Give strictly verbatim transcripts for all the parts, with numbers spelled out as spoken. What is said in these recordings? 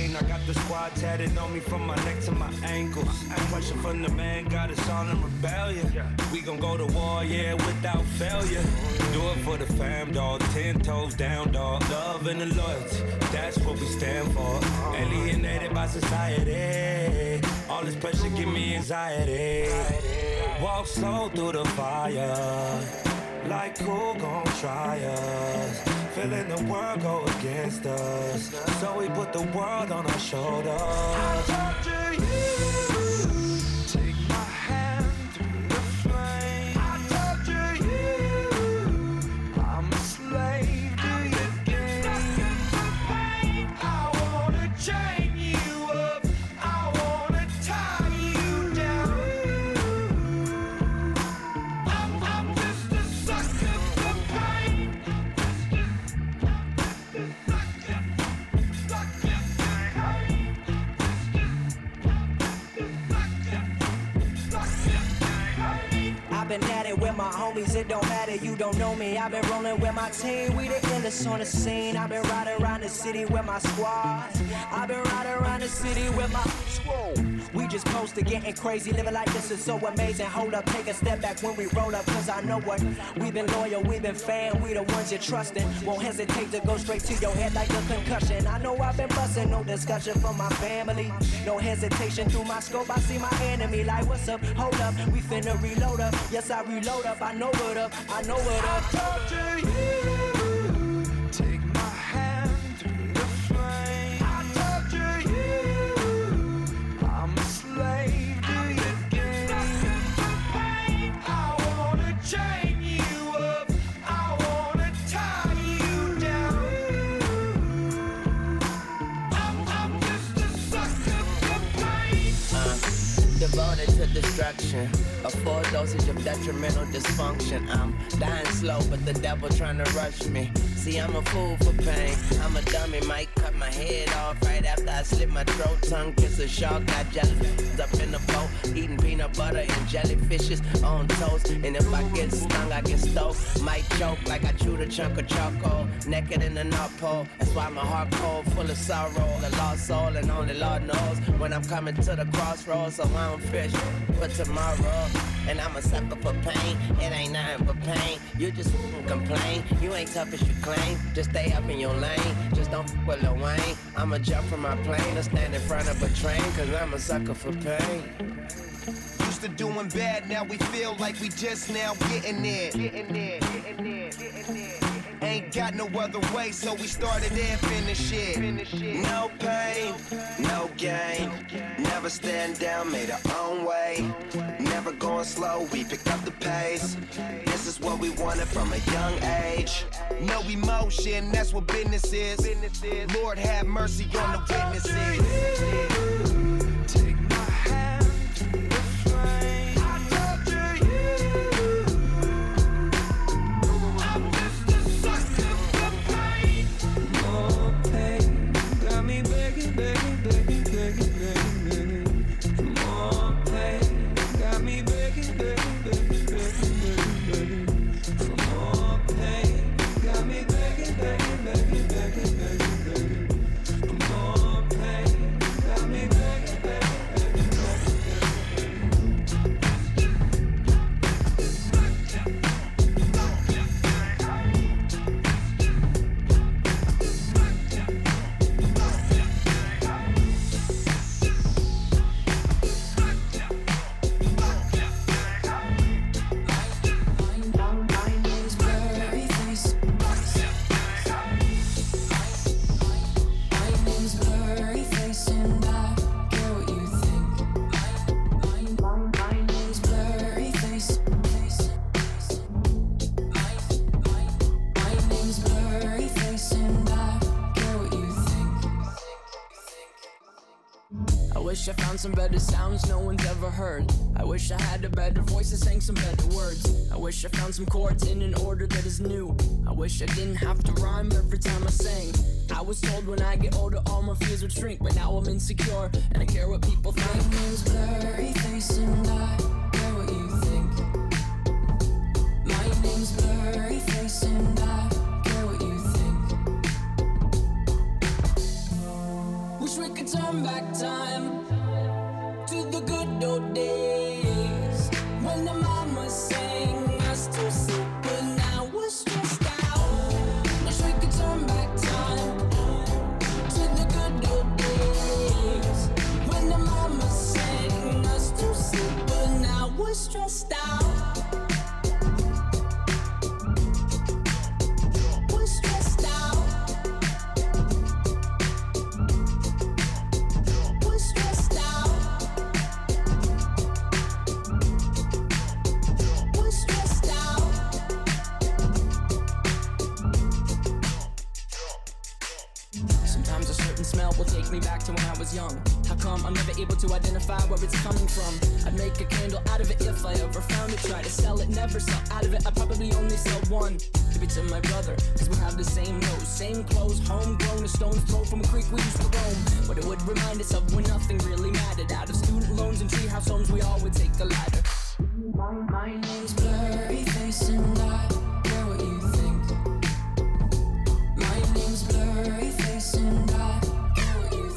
chain. I got the squad tatted on me from my neck to my ankles. Pressure from the man got us all in rebellion. We gon' go to war, yeah, without failure. Do it for the fam, dog. Ten toes down, dog. Love and the loyalty, that's what we stand for. Alienated by society. All this pressure give me anxiety. Walk slow through the fire. Like who gon' try us? Feeling the world go against us. So we put the world on our shoulders. I talk to you. Take my hand through the flame. I talk to you. I'm a slave to your game. I wanna chain you up. I wanna tie you down. I'm, I'm just a sucker for pain. I've been at it with my homies, it don't matter, you don't know me. I've been rolling with my team, we the illest on the scene. I've been riding around the city with my squad. I've been riding around the city with my squad. We just posted, getting crazy, living like this is so amazing. Hold up, take a step back when we roll up, cause I know what. We've been loyal, we've been fan, we the ones you're trusting. Won't hesitate to go straight to your head like a concussion. I know I've been busting, no discussion from my family. No hesitation through my scope, I see my enemy. Like what's up, hold up, we finna reload up. Yes, I reload up, I know what up, I know what up. I talk to you, take my hand through the flame. I talk to you, I'm a slave to your game. I wanna chain you up, I wanna tie you down. I'm, I'm just a sucker for pain. Uh, devoted to destruction. A full dosage of detrimental dysfunction. I'm dying slow, but the devil trying to rush me. See, I'm a fool for pain. I'm a dummy, might cut my head off right after I slit my throat. Tongue kiss a shark, got jellyfish up in the boat. Eating peanut butter and jellyfishes on toast. And if I get stung, I get stoked. Might choke like I chewed a chunk of charcoal. Naked in the North Pole. That's why my heart cold, full of sorrow. A lost soul, and only Lord knows when I'm coming to the crossroads. So I don't fish for tomorrow. And I'm a sucker for pain. It ain't nothing but pain. You just f***ing complain. You ain't tough as you claim. Just stay up in your lane. Just don't f*** with Lil Wayne. I'ma jump from my plane or stand in front of a train. Cause I'm a sucker for pain. Used to doing bad, now we feel like we just now getting there. Getting there, getting there, getting there. Ain't got no other way, so we started and finished it. No pain, no gain. Never stand down, made our own way. Never going slow, we picked up the pace. This is what we wanted from a young age. No emotion, that's what business is. Lord have mercy on the witnesses. Take my hand through the flame. I talk to you. I'm just a sucker for pain. More pain got me begging, begging, begging, begging, begging, begging. More pain got me begging, begging, begging, begging, begging, begging. For more pain got me begging, begging, begging, begging, begging, begging. For more pain got me begging, begging, begging, begging. I found some better sounds no one's ever heard. I wish I had a better voice that sang some better words. I wish I found some chords in an order that is new. I wish I didn't have to rhyme every time I sang. I was told when I get older all my fears would shrink, but now I'm insecure and I care what people think. My name's Blurry Face and I care what you think. My name's Blurry Face and I care what you think. Wish we could good old days when the mama sang us to sleep, but now we're stressed out. Wish we could turn back time to the good old days when the mama sang us to sleep, but now we're stressed out. We're stressed out. We're stressed out. We're stressed out. Sometimes a certain smell will take me back to when I was young. How come I'm never able to identify where it's coming from? I'd make a candle out of it if I ever found it. Try to sell it, never sell out of it. I probably only sell one. Give it to my brother, cause we have the same nose, same clothes, homegrown, a stone's throw from a creek we used to roam. But it would remind us of when nothing really mattered. Out of student loans and treehouse homes, we all would take the ladder. My, my name's Blurry Face and I care what you think. My name's Blurry Face and I care what you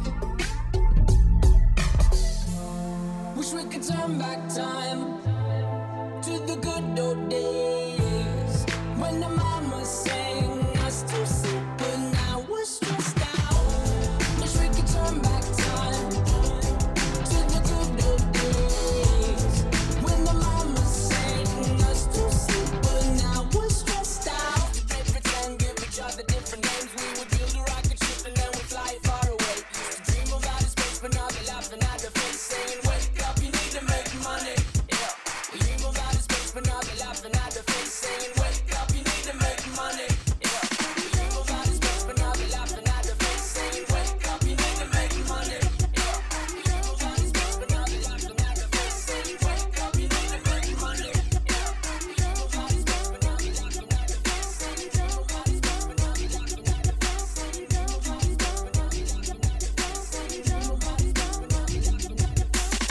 think. Wish we could turn back time to the good old days when the mama sang us to sleep, but now we're stressed out. Wish we could turn back time to the good old days when the mama sang us to sleep, but now we're stressed out. They pretend, give each other different names. We would build a rocket ship and then we'd fly far away. Used to dream of outer space, but now they're laughing at the face, saying, wake up, you need to make money. Yeah, we dream of outer space, but now they're laughing at the face, saying, wake up, you need to make money. Yeah, we dream of outer space, but now they're laughing at the face, saying, wake up, you need to make money. Yeah, we dream of outer space, but now they're laughing at the face, saying, wake up, you need to make money. Yeah, we dream of outer space, but now they're laughing at the face, saying, dream of outer space, but now they're laughing at the face, saying, dream of outer space, but now they're laughing at the face, saying, dream of outer space, but now they're laughing at the face.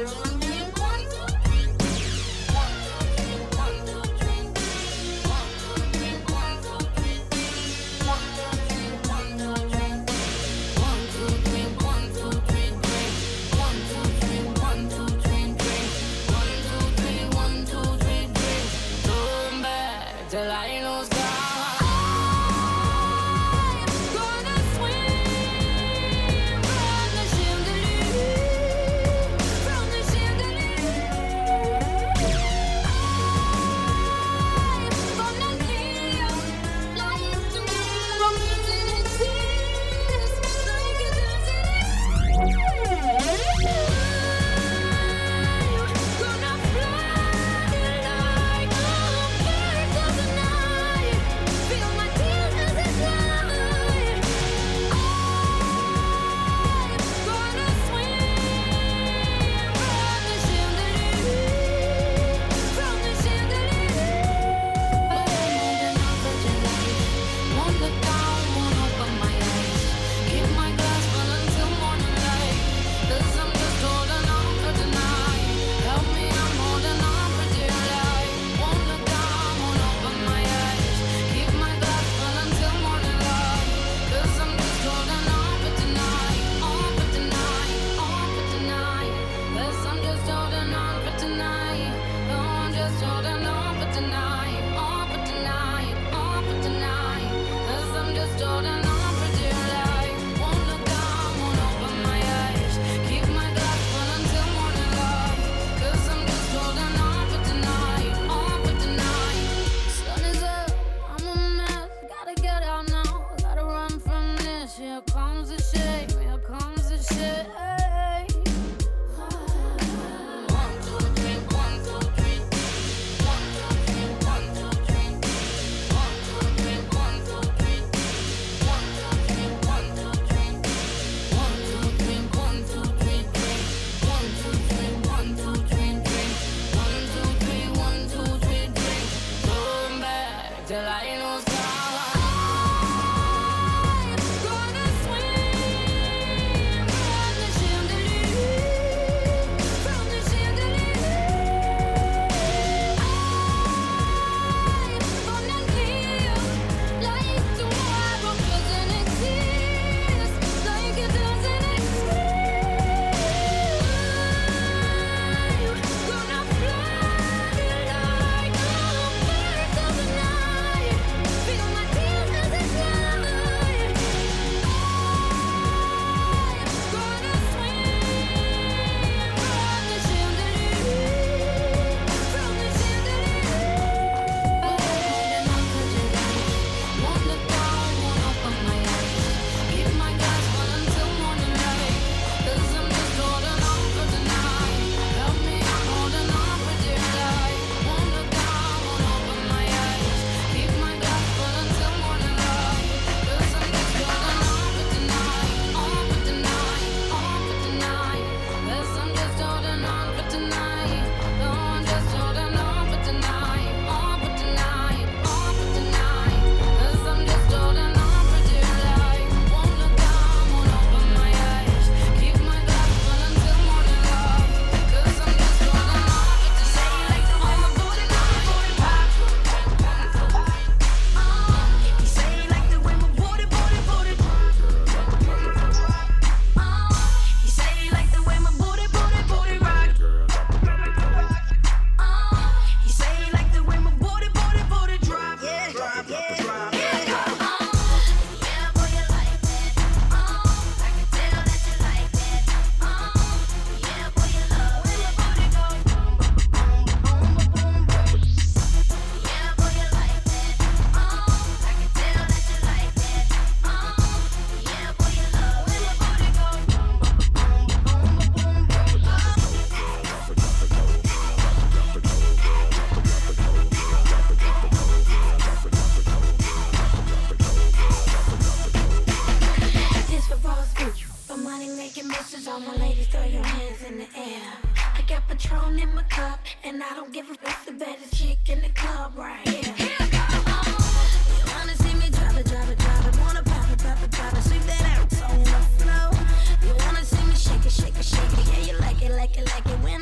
all my ladies, throw your hands in the air. I got Patron in my cup, and I don't give a fuck, the baddest chick in the club right here. Here I go. Oh, you wanna see me drop it, drop it, drop it, wanna pop it, pop it, pop it, sweep that ass on the floor. You wanna see me shake it, shake it, shake it, yeah, you like it, like it, like it when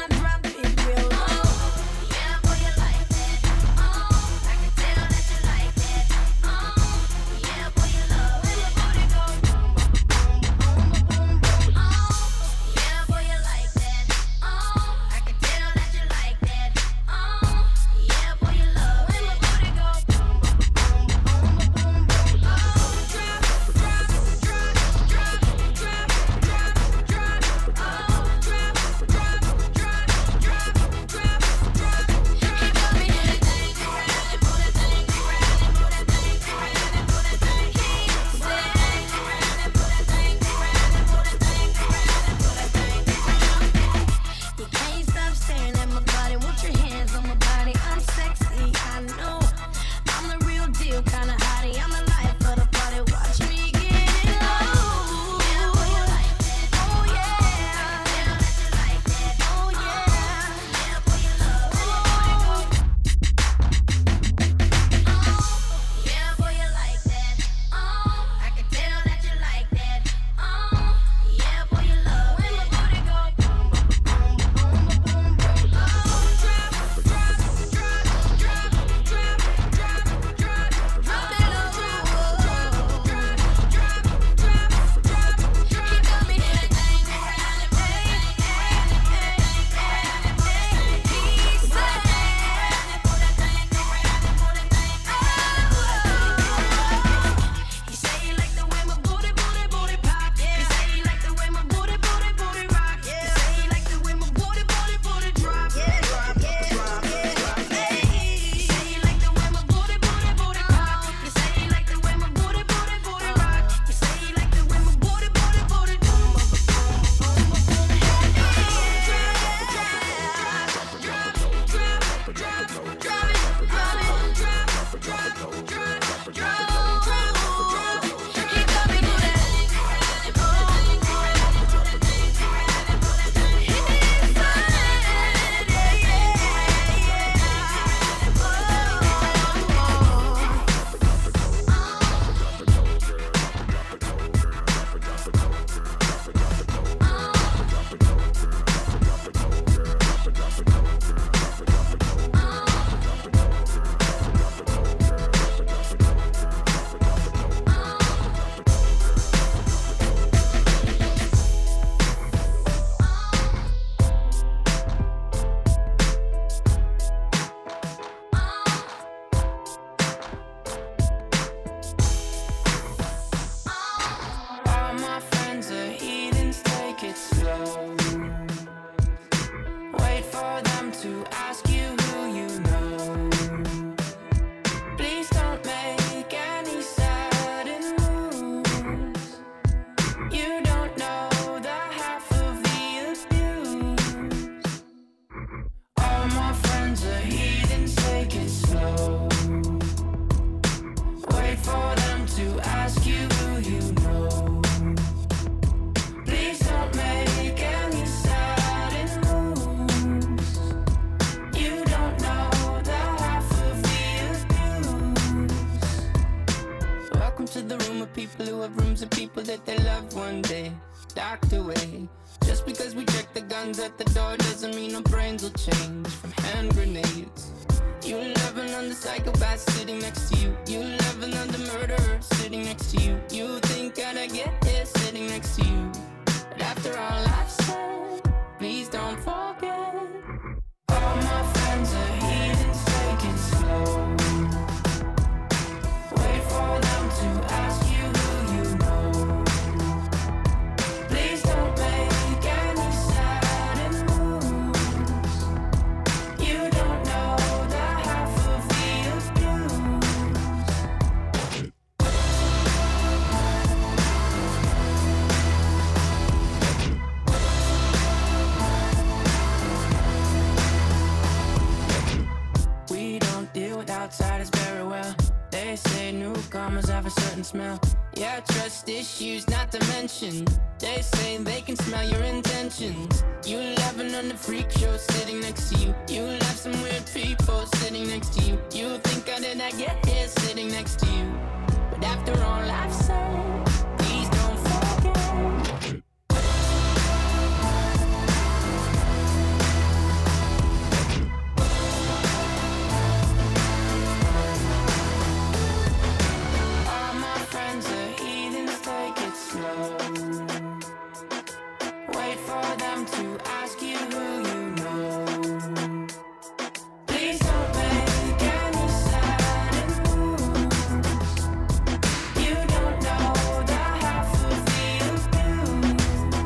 to ask you who you know. Please don't make any sudden moves. You don't know the half of the abuse. All my friends are heathens, take it slow. Wait for them to ask you who you know. Please don't make any sudden moves. You don't know the half of the abuse. Welcome to the room of people who have rooms of people that they love one day docked away. Just because we check the guns at the door doesn't mean our brains will change from hand grenades. You loving on the psychopath sitting next to you. You loving on the murderer sitting next to you. You think I'd get here sitting next to you. But after all I've said, please don't forget. All my friends are heathens, take it slow. Wait for them to ask you who you know. Please don't make any sudden moves. You don't know the half of the abuse. We don't deal with outsiders very well. They say newcomers have a certain smell. Yeah, trust issues not to mention. They say they can smell your intentions. You loving on the freak show sitting next to you. You love some weird people sitting next to you. You think I did not get here sitting next to you. But after all I've said, please don't forget. All my friends are heathens, take it slow. Wait for them to ask you who you know. Please don't make any sudden moves. You don't know the half of the abuse.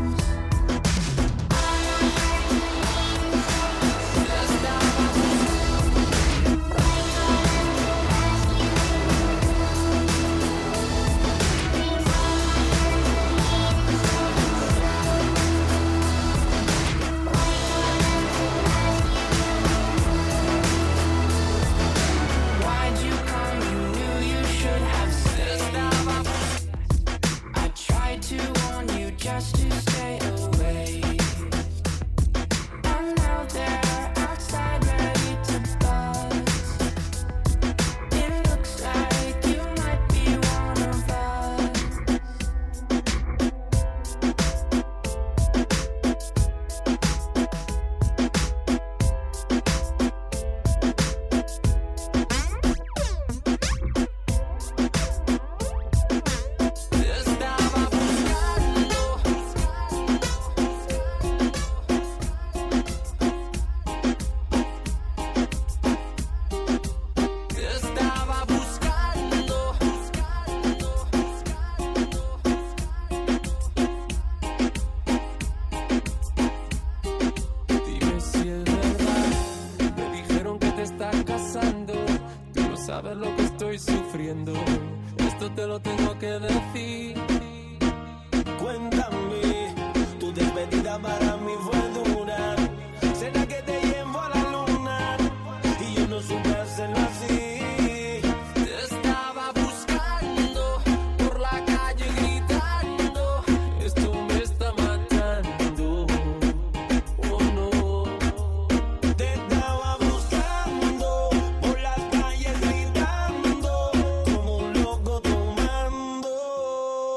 Why'd you come? You knew you should have stayed. I tried to warn you just to stay away. And now they're outside ready to buzz. It looks like you might be one of us. Estaba buscando. Estaba buscando. Dime si es verdad, me dijeron que te estás casando. Tú no sabes lo que estoy sufriendo. Esto te lo tengo que decir. Cuéntame, tu despedida para mí fue dura. ¿Será que te llevo a la luna? Y yo no supe hacerlo así. Te estaba buscando por la calle gritando. Esto me está matando. Oh no. Te estaba buscando por las calles gritando, como un loco tomando.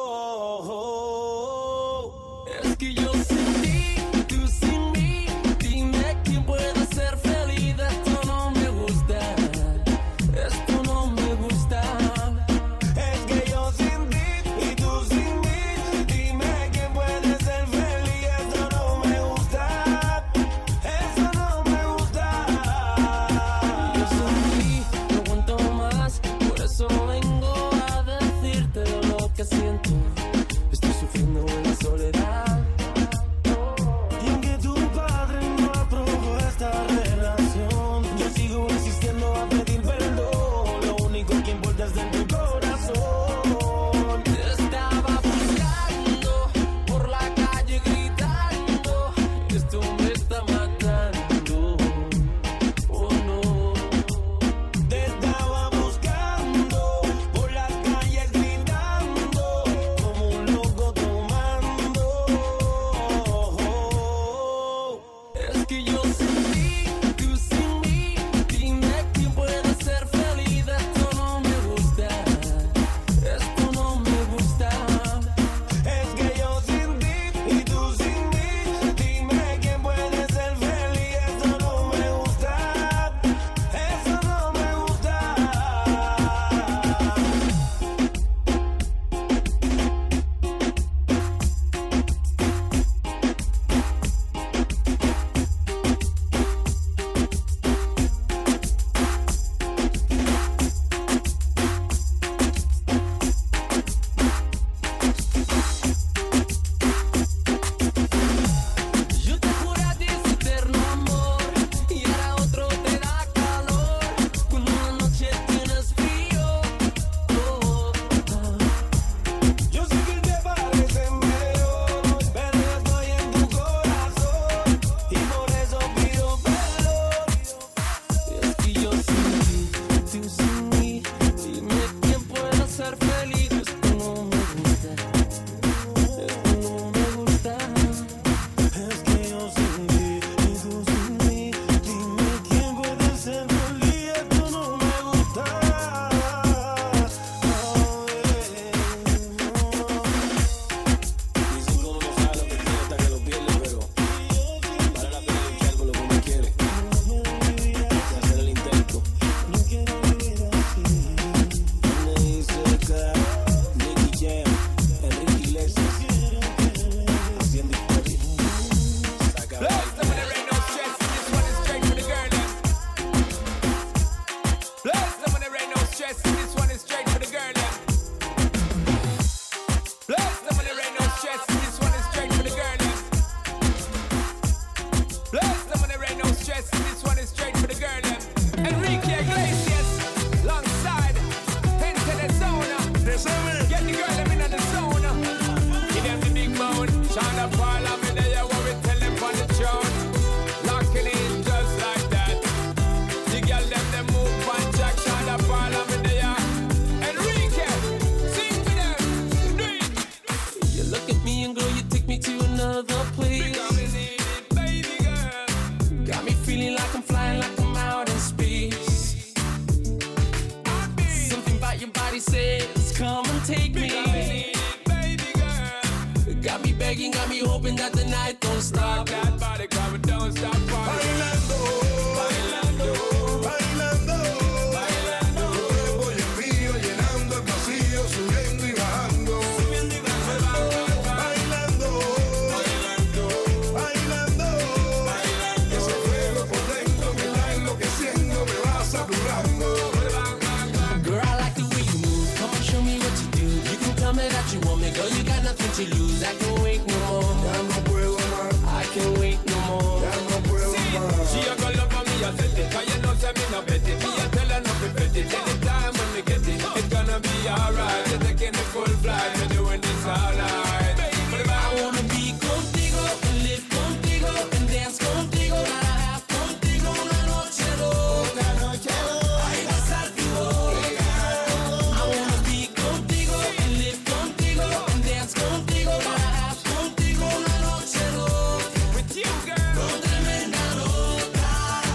stop. That body coming, don't stop. Bailando, bailando, bailando, bailando. Tu cuerpo y el mío llenando el vacío, subiendo y bajando, subiendo y bajando. Bailando, bailando, bailando, bailando. Ese fuego por dentro me va enloqueciendo, me va saturando. Girl, I like the way you move. Come on, show me what you do. You can tell me that you want me, girl. You got nothing to lose. I can't wait no more. Ya no puedo más. I can't wait no more. Ya no puedo más. She a go love for me, I set it. 'Cause you know say me no bet it. Me a tell her not to bet it. Anytime when we get it, it's gonna be alright. We're taking the full flight. We're doing this all night. I wanna be contigo and live contigo and dance contigo. Trabajar contigo una noche loca, noche loca. Ay, pasar tu boca. I wanna be contigo and live contigo and dance contigo. Trabajar contigo una noche loca. With you, girl. Con tremenda loca.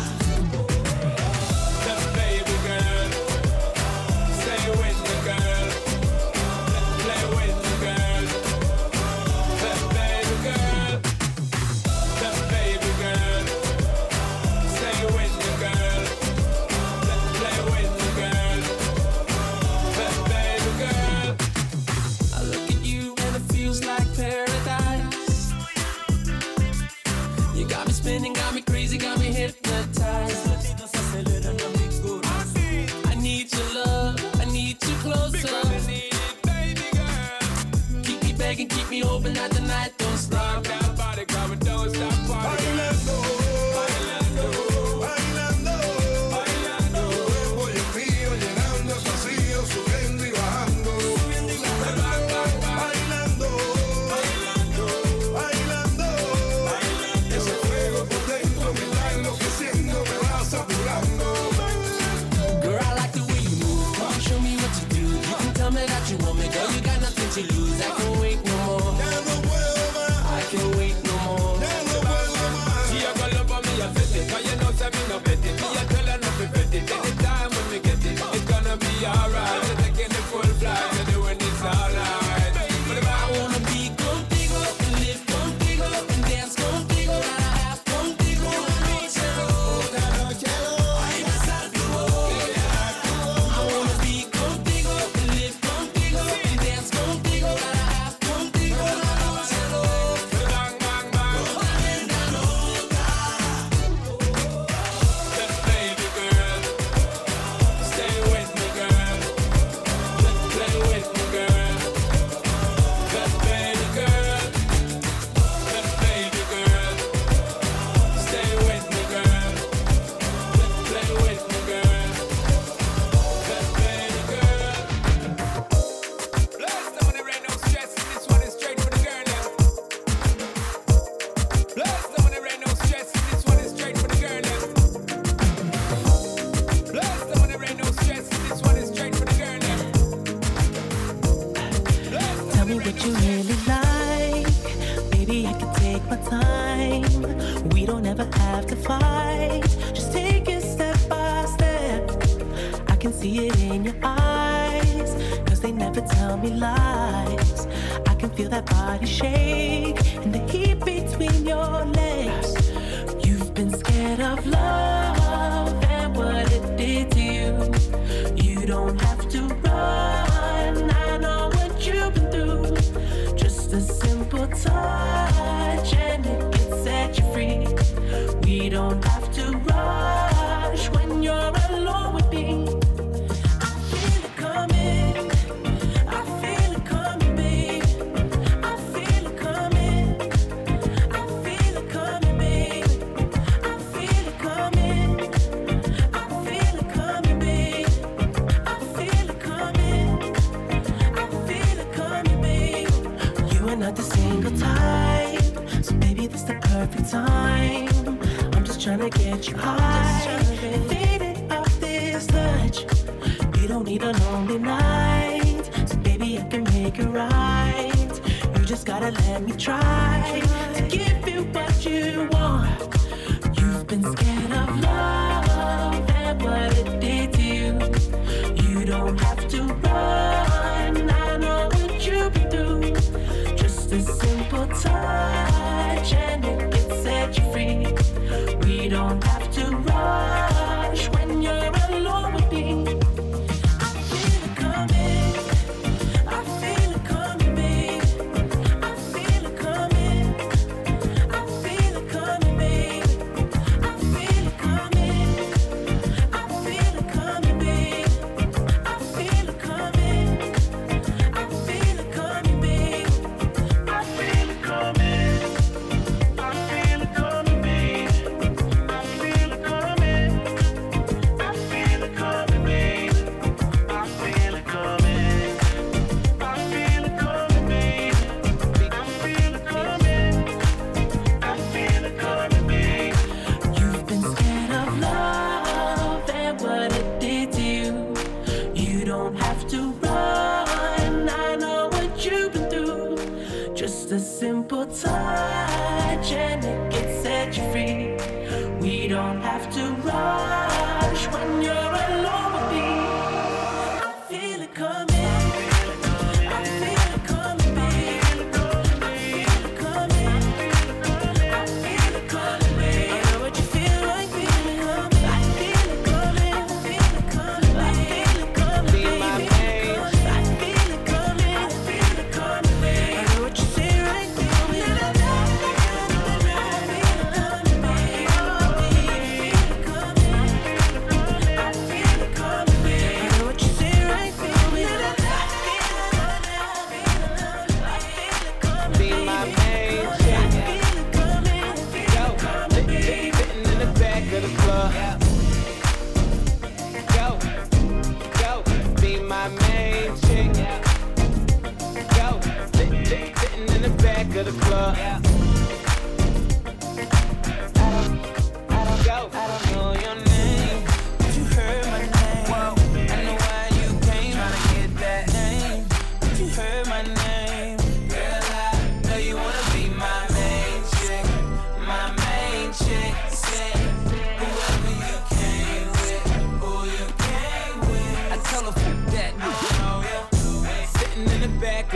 The baby girl. Stay with the girl. Play with the girl. The baby girl. The baby girl. Stay with the girl. Play with the girl. The baby girl. I look at you and it feels like paradise. You got me spinning, got me crazy, got me hypnotized. I need your love, I need you closer. Keep me begging, keep me hoping that the night don't stop. That body coming, don't stop. Bailando, bailando, bailando, bailando. Tu cuerpo y el mío llenando el vacío, subiendo y bajando, subiendo y bajando. Bailando, bailando, bailando, bailando. Ese fuego por dentro me va enloqueciendo, me va saturando. Girl, I like the way you move. Come on, show me what you do. You can tell me that you want me, girl. You got nothing to lose. I can't wait no more. Ya no puedo más. I can't wait no more. Ya no puedo más. She a go love for me, I set it. 'Cause you know say me no bet it. Me a tell her not to bet it. Anytime when we get it, it's gonna be alright. We're taking the full flight. We're doing this all night. I wanna be contigo and live contigo and dance contigo. Trabajar contigo una noche loca, noche loca. Ay, besar tu boca. I wanna be contigo and live contigo and dance contigo. Trabajar contigo una noche loca. Bang, bang, bang. Tremenda loca. The baby girl. Stay with me, girl. Play with me, girl. The baby girl. The baby girl. Stay with me, girl. Play with me, girl. The baby girl. Blast on there ain't no stress. This one is straight for the girl now. Blast on there ain't no stress. This one is straight for the girl now. Blast on there ain't no stress. This one is straight for the girl now. Tell me what you really like. Baby, I can take my time. We don't ever have to fight. Just take it step by step. I can see it in your eyes. 'Cause they never tell me lies. I can feel that body shake and the heat between your legs. You've been scared of love and what it did to you. You don't have to run. I know what you've been through. Just a simple touch and it can set you free. We don't have to rush when you're alone with me. I feel it coming. I feel it coming, babe. I feel it coming. I feel it coming, babe. I feel it coming. I feel it coming, babe. I feel it coming. I feel it coming, babe. You are not the single type, so baby, this the perfect time. I'm just tryna get you high, faded off this touch. You don't need a lonely night, so baby, I can make it right. You just gotta let me try to give you what you want. You've been scared of love and what it did to you. You don't have to run. I know what you've been through. Just a simple touch and it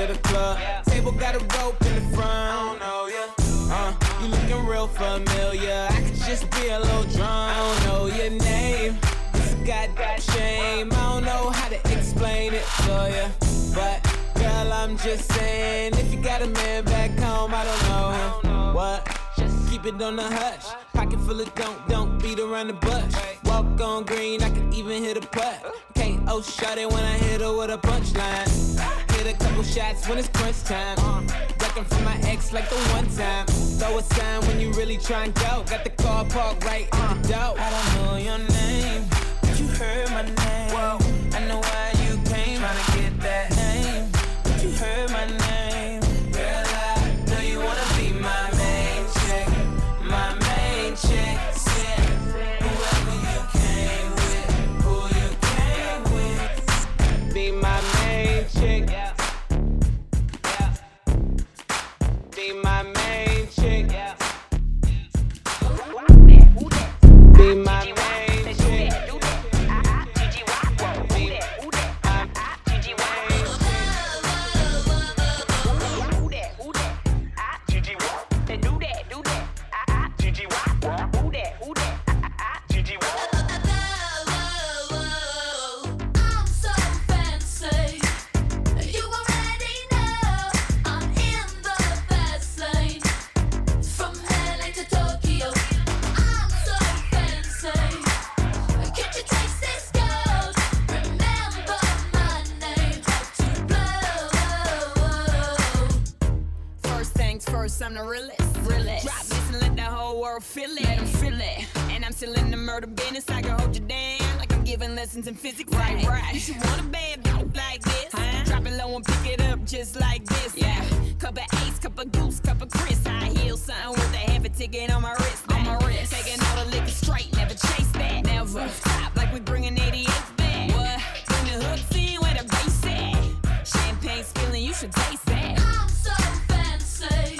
to the club. Table got a rope in the front. I don't know ya. Uh, you looking real familiar. I could just be a little drunk. I don't know your name. It's a goddamn shame. I don't know how to explain it to ya, but girl, I'm just saying, if you got a man back home, I don't know what. Just keep it on the hush. Pocket full of don't, don't beat around the bush. Walk on green, I can even hit a putt. K O shot it when I hit her with a punchline. Hit a couple shots when it's crunch time. Ducking from my ex like the one time. Throw a sign when you really try and go. Got the car parked right in the door. I don't know your name, but you heard my name. Whoa, I know why you came, tryna get that name. But you heard my name. Girl, I know you wanna be my main chick, my main chick. Yeah. Whoever you came with, who you came with, be my main chick. Yeah. Yeah. Be my main chick. Yeah. Be my main chick. I'm the realest. realest. Drop this and let the whole world feel it. Let them feel it. And I'm still in the murder business. I can hold you down like I'm giving lessons in physics. Right, right. You should want a bad bitch like this. Huh? Drop it low and pick it up just like this. Yeah. Cup of ace, cup of goose, cup of Chris. I heal something with a heavy ticket on my wrist. On my wrist. Taking all the liquor straight, never chase that. Never stop like we bringing eighty-eight back. What? Bring the hooks in where the bass at. Champagne spilling, you should taste that. I'm so fancy.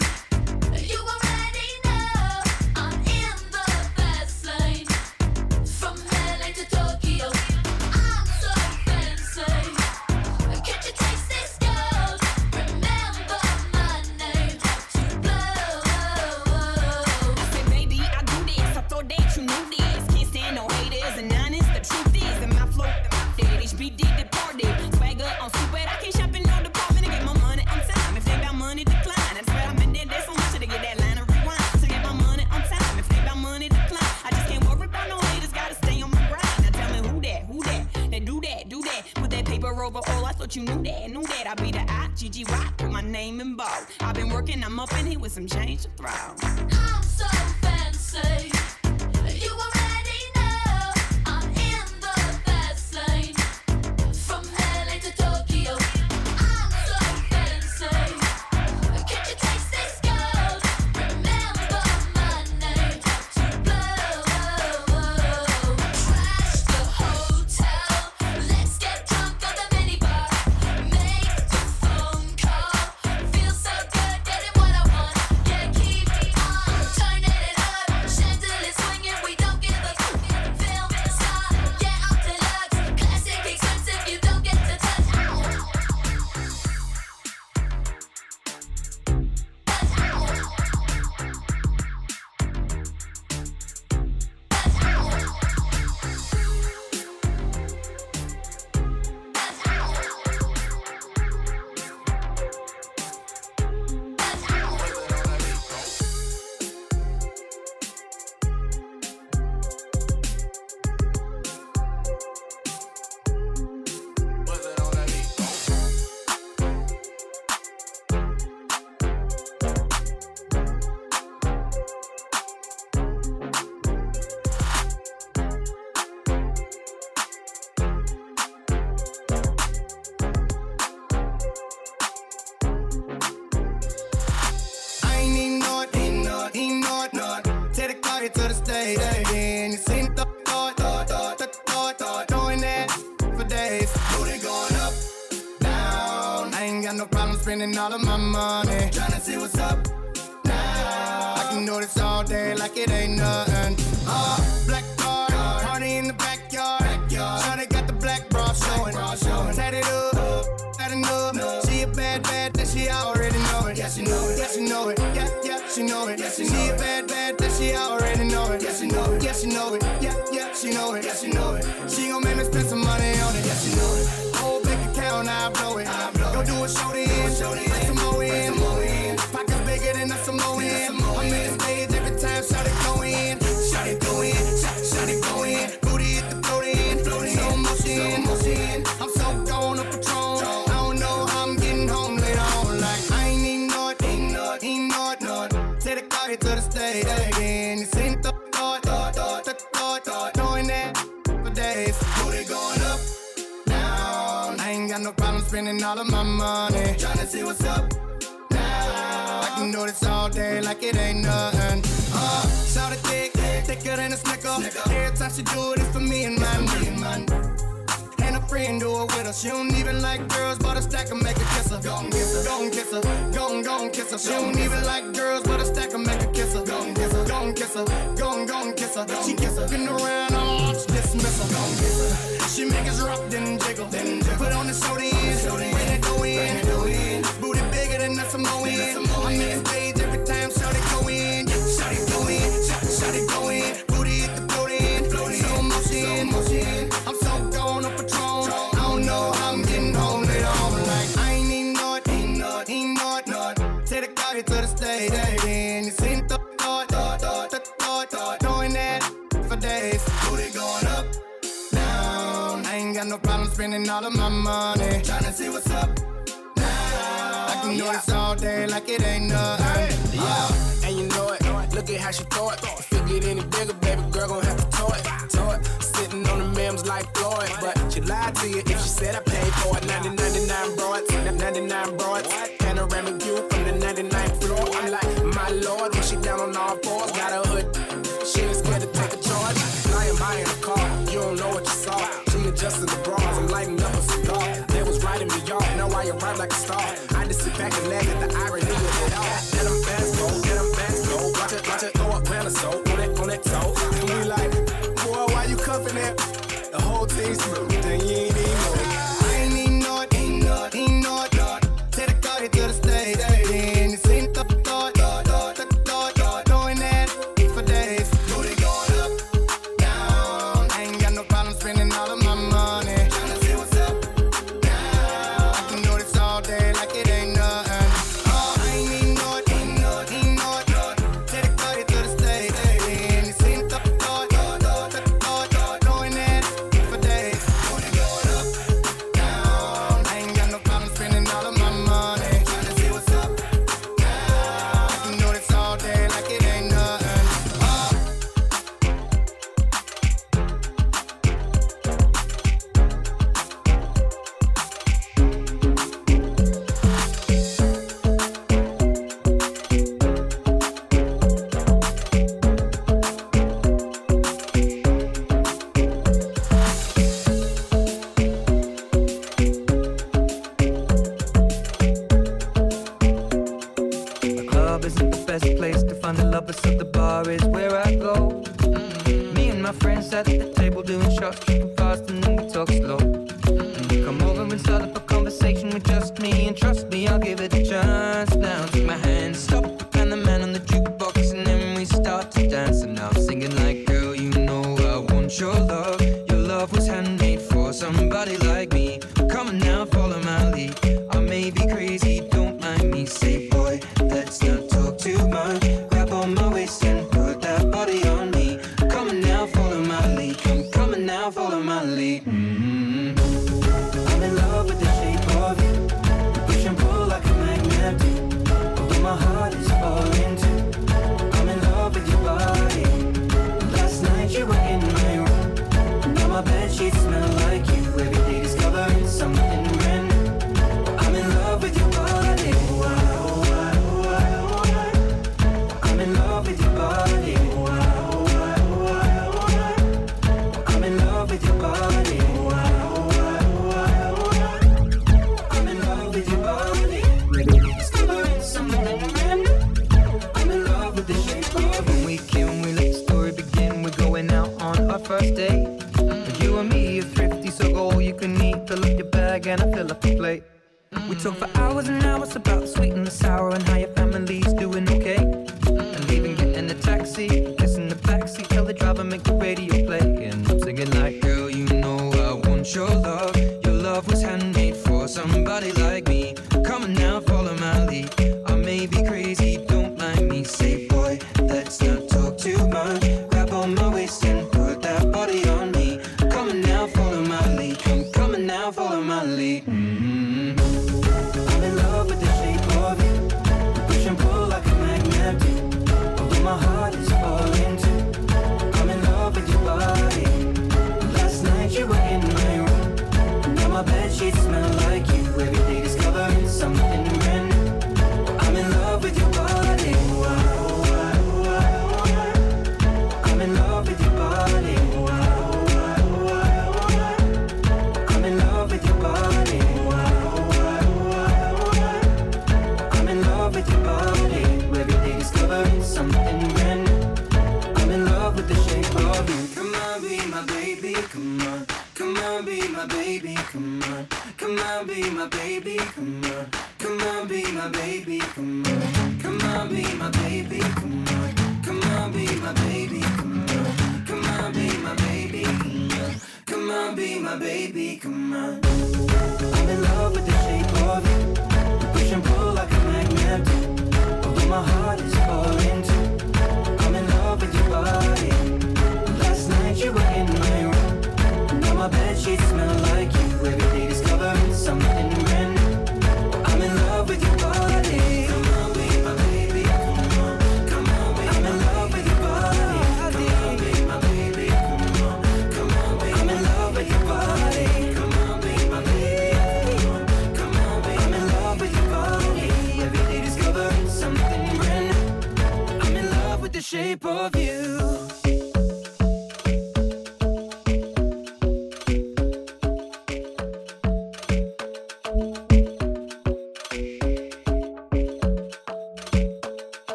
You knew that, knew that I'd be the I G G Y, put my name in bold. I've been working, I'm up in here with some change to throw. I'm so fancy. You already know I'm in the fast lane. From L A to Tokyo, I'm so fancy. Can you taste this gold? Remember my name to blow. Crash the hotel, let's get drunk on the minibar. To the stage, then you seen the thought, thought, thought, thought, thought, doing that for days. Booty going up, down. I ain't got no problem spending all of my money. Tryna see what's up now. I can do this all day like it ain't nothing. Uh, black card, party in the backyard. Sure they got the black bra showing. Tat it up, tat it up. She a bad, bad. know it. Yes, she know it. Bad, bad, that she already know it. Yes, she know it. Yes, she know it. Yeah, yeah, she know it. Yes, she know it. She gon' make me spend some money on it. Yes, she know it. Whole bank account, I blow it. Go do a show to end. Bring some more in. Pockets bigger than a Samoan. I'm in the stage every time, shout it go in. Shout it go in. Shout it go in. Booty hit the float in. Slow motion. I'm so gone up Patron. I don't know how I'm getting home later on. Like I ain't even know it. Ain't know it. Ain't know it. Know it. Take the car here to the stage again. You seen the thought, thought, thought, thought, thought, knowing that for days. Booty going up, down. I ain't got no problem spending all of my money. Tryna see what's up now. I can do this all day like it ain't nothing. Uh, shout it thick, thicker than a snicker. Every time she do it, it's for me and mine. And a friend do it with her. She don't even like girls, but a stack of make her kiss her. Gon' kiss her, gon' kiss her, gon' gon' kiss her. She don't even like girls, but a stack of make her kiss her. Gon' kiss her, gon' kiss her, gon' gon' kiss her. She kiss her, getting around, I'm just dismiss her. Gon' kiss her. She make us rock, then jiggle, then jiggle. Put on the show the end, bring it go in. Booty bigger than a Samoan. I'm in the stage every time, shout it go in, shout it go in, shout it go in. Booty hit the float in, slow motion. I'm so gone up Patron. I don't know how I'm getting home later on. Like I ain't even know it, ain't know it, ain't know it, know it. Take the car here to the stage again. You seen the thought, thought, thought, thought, thought, knowing that for days. Booty going up, down. I ain't got no problem spending all of my money. Tryna see what's up now. I can do this all day like it ain't nothing. Yeah, and you know it. Look at how she throw it. If it get any bigger, baby girl gon' have to tow it. Tow it. Sitting on the memes like Floyd, but she lied to you if she said I paid for it. ninety, ninety-nine broads, ninety-nine broads. Panoramic view from the ninety-ninth floor. I'm like, my lord, when she down on all fours, got a hood. She ain't scared to take a charge. Lying by in the car, you don't know what you saw. She adjusted the bras, I'm lighting up a cigar. They was writing me off, now I arrive like a star. I just sit back and laugh at the irony of it all. Let them fast go, let them fast go. Watch it, watch it, throw up round the soul, on that, on that toe. And we like, boy, why you cuffing that? The whole team's smooth, then you ain't even know it. I ain't even know it, ain't know it, ain't know it, know it. Take the car here to the stage, then you seen the thought, thought, thought, thought, thought, knowing that for days. Booty going up, down. I ain't got no problem spending all of my money. Tryna see what's up now. I can do this all day like it ain't nothing. Oh, I ain't even know it, ain't know it, ain't know it, know it. Take the car here to the stage, then you seen the thought, thought, thought, thought, thought, knowing that for days. Booty going up, down. I ain't got no problem spending all of my money. Tryna see what's up now. I can do this all day like it ain't nothing. Oh. The club isn't the best place to find the lovers, so the bar is where I go. Mm. Me and my friends sat at the table doing shots, tripping fast, and then we talk slow. And you come over and start up a conversation with just me, and trust me, I'll give it a chance. Now take my hand, stop, and the man on the jukebox, and then we start to dance. And now I'm singing like, girl, you know I want your love. Your love was handmade for somebody like me. Come on now, follow my lead. I may be crazy, don't mind me. Say, boy, let's not talk too much. Grab on my waist and put that body on me. Come on now, follow my lead. Come, come on now, follow my lead. Mm-hmm. I'm in love with the shape of you. We push and pull like a magnet do. Although my heart is falling too. I'm in love with your body. Last night you were in my room. Now my bedsheets smell like you. Every day discovering something brand new. I'm in love with your body. Wow, wow, wow, wow. I'm in love with your body. Wow, wow, wow, wow. I'm in love with your body. Wow, wow, wow, wow. I'm in love with your body. Discovering something brand new. I'm in love with the shape of you. When we can, we let the story begin. We're going out on our first date. You and me are thrifty, so go all you can eat. Fill up your bag and I fill up the plate. We talk for hours and hours about the sweet and the sour and how your family's doing okay. And my baby, come on. Come on, be my baby, come on. Come on, be my baby, come on. Come on, be my baby, come on. Come on, be my baby, come on. Come on, be my baby, come on. Come on, be my baby, come on. Come on, be my baby, come on. I'm in love with the shape of you. Push and pull like a magnet. Although my heart is falling too. I'm in love with your body. Last night you were in my room. Now my bedsheets smell like